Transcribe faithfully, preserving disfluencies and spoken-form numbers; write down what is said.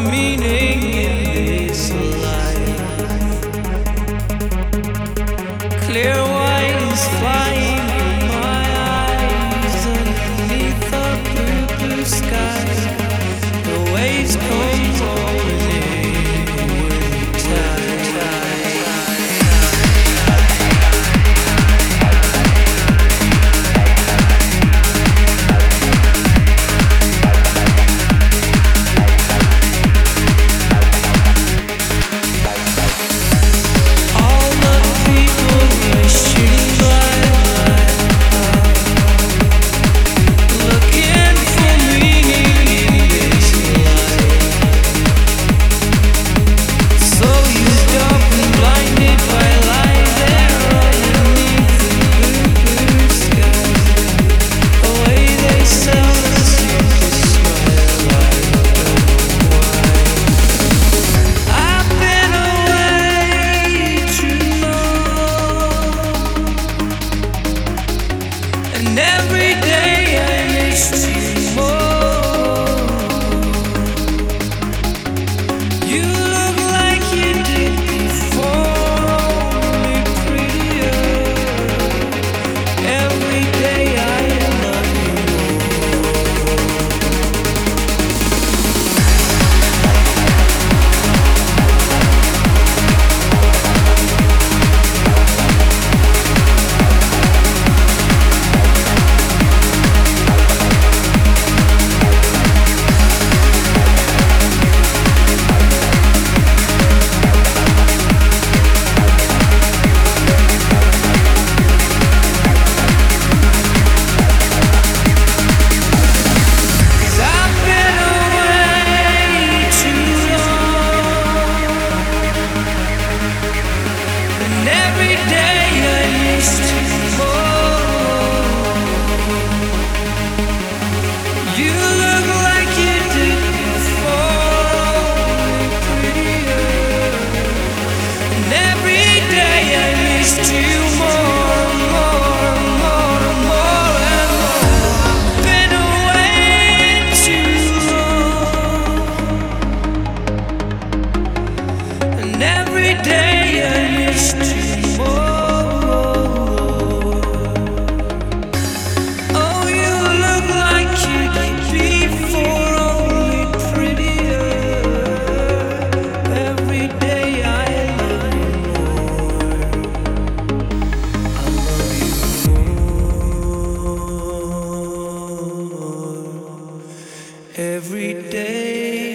meaning in this life. Clear wines flying in my eyes underneath the blue, blue sky. The waves come rolling in with the tide. And every day I miss you more. You look like you did before, only prettier. Every day I love you every day I missed you more. Oh, you look like you did before, only prettier. Every day I love you more. I love you more. Every day